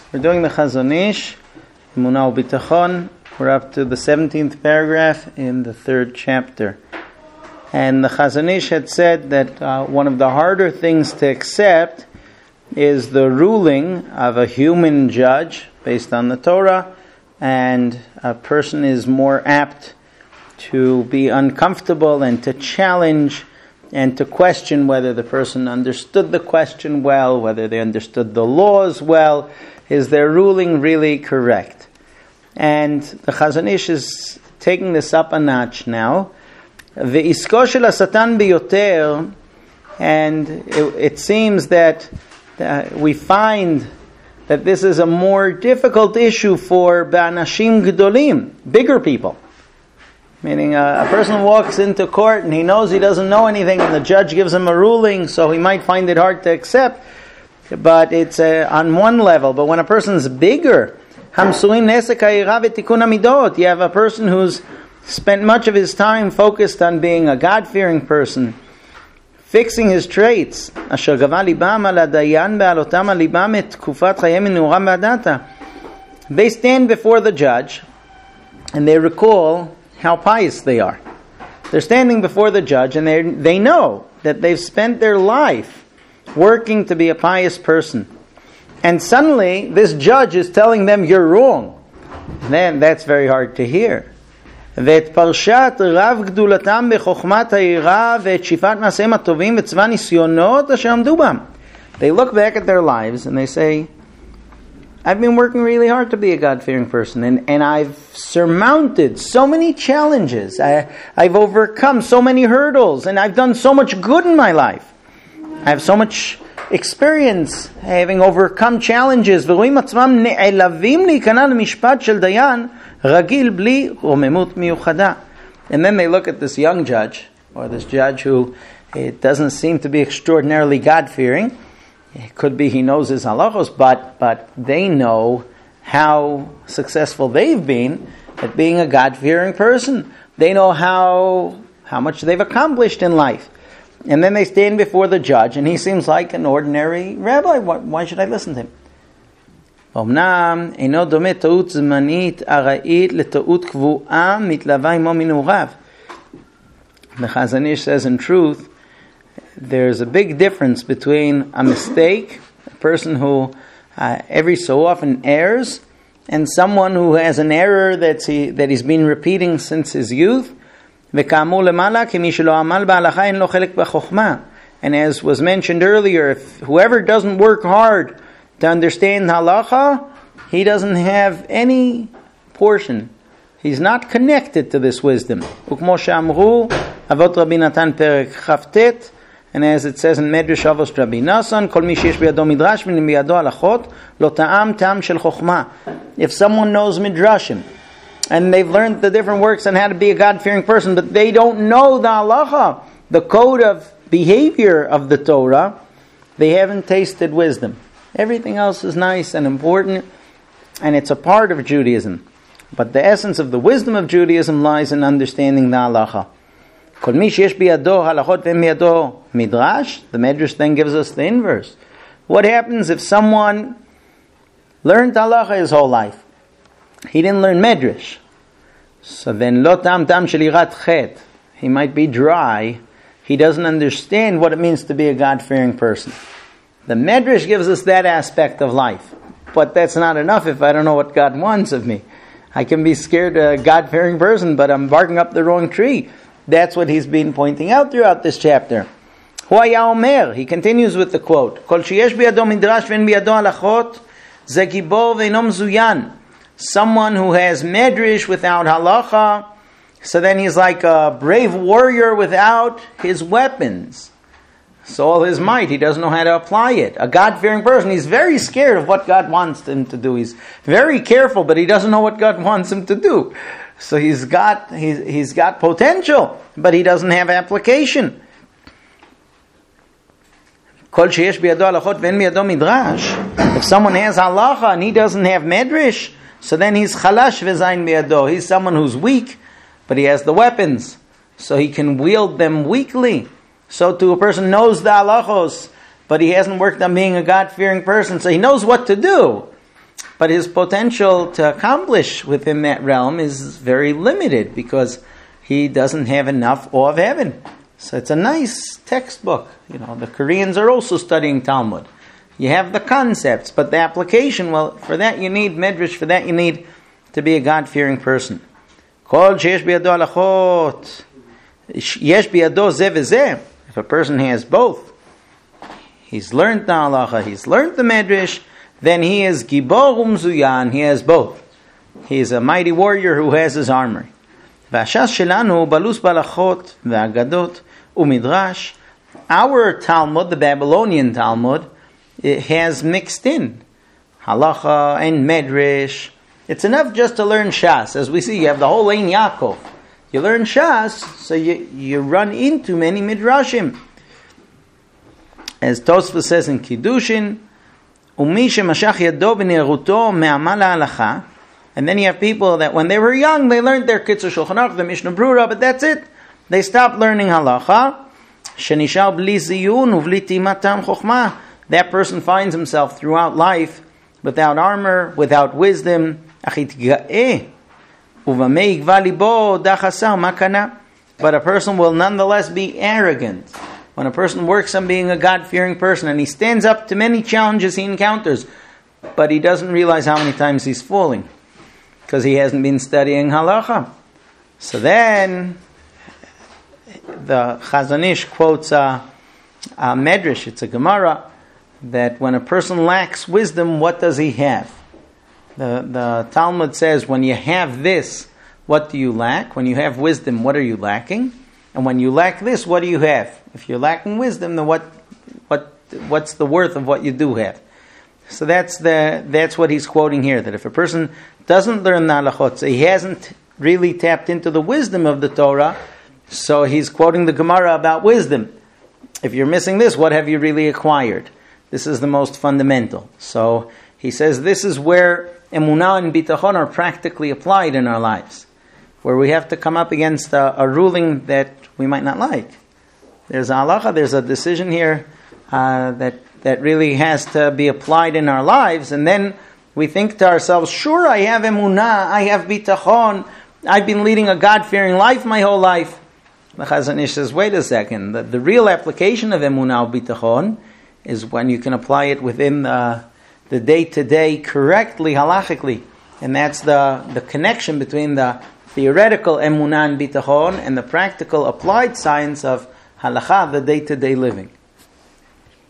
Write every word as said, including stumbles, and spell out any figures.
We're doing the Chazon Ish, Emunah U'Bitachon. We're up to the seventeenth paragraph in the third chapter. And the Chazon Ish had said that uh, one of the harder things to accept is the ruling of a human judge based on the Torah, and a person is more apt to be uncomfortable and to challenge and to question whether the person understood the question well, whether they understood the laws well. Is their ruling really correct? And the Chazon Ish is taking this up a notch now. Ve'isko shel hasatan biyoter, and it, it seems that uh, we find that this is a more difficult issue for ba'anashim gedolim, bigger people. Meaning uh, a person walks into court and he knows he doesn't know anything, and the judge gives him a ruling, so he might find it hard to accept. But it's uh, on one level. But when a person's bigger, you have a person who's spent much of his time focused on being a God-fearing person, fixing his traits. They stand before the judge and they recall how pious they are. They're standing before the judge and they they know that they've spent their life working to be a pious person. And suddenly this judge is telling them you're wrong. Then that's very hard to hear. ואת פרשת רב גדולתם בחוכמת היראה ואת שפעת מעשיהם הטובים וצבא ניסיונות אשר עמדו בם. They look back at their lives and they say, I've been working really hard to be a God-fearing person, and, and I've surmounted so many challenges. I, I've overcome so many hurdles, and I've done so much good in my life. I have so much experience having overcome challenges. ורואים עצמם נעלבים להיכנע למשפט של דיין רגיל בלי רוממות מיוחדה. And then they look at this young judge, or this judge who it doesn't seem to be extraordinarily God-fearing. It could be he knows his halachos, but but they know how successful they've been at being a God-fearing person. They know how how much they've accomplished in life. And then they stand before the judge, and he seems like an ordinary rabbi. Why, why should I listen to him? אמנם אינו דומה טעות זמנית ארעית לטעות קבועה מתלווה עמו מנעוריו. The Chazon Ish says, in truth, there's a big difference between a mistake, a person who uh, every so often errs, and someone who has an error that's he, that he's been repeating since his youth. וכאמור למעלה, כי מי שלא עמל בהלכה אין לו חלק בחוכמה. And as was mentioned earlier, if whoever doesn't work hard to understand halacha, he doesn't have any portion. He's not connected to this wisdom. וכמו שאמרו, אבות רבי נתן פרק כ"ט, and as it says in Medrash Avos Rabbi Nasan, כל מי שיש בידו מדרש ובידו הלכות, לא טעם טעם של חוכמה. If someone knows midrashim, and they've learned the different works on how to be a God-fearing person, but they don't know the halacha, the code of behavior of the Torah, they haven't tasted wisdom. Everything else is nice and important, and it's a part of Judaism. But the essence of the wisdom of Judaism lies in understanding the halacha. כל מי שיש בידו הלכות ואין בידו מדרש, the Medrash then gives us the inverse. What happens if someone learned halacha his whole life? He didn't learn Medrash. So then, lo tam tam shel yirat chet. He might be dry. He doesn't understand what it means to be a God-fearing person. The Medrash gives us that aspect of life. But that's not enough if I don't know what God wants of me. I can be scared a God-fearing person, but I'm barking up the wrong tree. That's what he's been pointing out throughout this chapter. hu haya omer. He continues with the quote, Kol sheyesh biyado midrash ve'en biyado halachot, ze gibor ve'eno mezuyan. Someone who has medrash without halacha, so then he's like a brave warrior without his weapons. So all his might, he doesn't know how to apply it. A God-fearing person, he's very scared of what God wants him to do. He's very careful, but he doesn't know what God wants him to do. So he's got he's, he's got potential, but he doesn't have application. If someone has halacha and he doesn't have medrash, so then he's chalash v'zayin biyado. He's someone who's weak, but he has the weapons, so he can wield them weakly. So too, a person knows the halachos, but he hasn't worked on being a God-fearing person, so he knows what to do. but his potential to accomplish within that realm is very limited because he doesn't have enough awe of heaven. So it's a nice textbook. You know, the Koreans are also studying Talmud. You have the concepts, but the application, well, for that you need medrash, for that you need to be a God-fearing person. Kol sheyesh biyado halachot, yesh biyado zeh v'zeh. If a person has both, he's learned the halacha, he's learned the medrash, then he is gibor umzuyan, he has both. He is a mighty warrior who has his armor. V'ashas shelanu balus balachot v'agadot umidrash. Our Talmud, the Babylonian Talmud, it has mixed in halacha and medrash. It's enough just to learn Shas. As we see, you have the whole Ein Yaakov. You learn Shas, so you, you run into many midrashim. As Tosfos says in Kiddushin, Umi shemashach yado b'neiruto me'amal ha'alacha. And then you have people that when they were young, they learned their Kitzur Shulchan Aruch, the Mishnah Brura, but that's it. They stopped learning halacha. Shenishar bli ziyun uvli timatam chokhmah. That person finds himself throughout life without armor, without wisdom. But a person will nonetheless be arrogant. When a person works on being a God-fearing person and he stands up to many challenges he encounters, but he doesn't realize how many times he's falling because he hasn't been studying halacha. So then the Chazon Ish quotes a, a medrash, it's a Gemara, that when a person lacks wisdom, what does he have? The, the Talmud says, when you have this, what do you lack? When you have wisdom, what are you lacking? And when you lack this, what do you have? If you're lacking wisdom, then what, what, what's the worth of what you do have? So that's the that's what he's quoting here. That if a person doesn't learn the halachot, so he hasn't really tapped into the wisdom of the Torah. So he's quoting the Gemara about wisdom. If you're missing this, what have you really acquired? This is the most fundamental. So he says this is where emunah and bitachon are practically applied in our lives, where we have to come up against a, a ruling that we might not like. There's a halacha, there's a decision here uh, that that really has to be applied in our lives, and then we think to ourselves, sure, I have emunah, I have bitachon, I've been leading a God-fearing life my whole life. The Chazon Ish says, wait a second, the, the real application of emunah or bitachon is when you can apply it within the, the day-to-day correctly, halachically. And that's the, the connection between the theoretical emunah and bitachon and the practical applied science of halakha, the day-to-day living.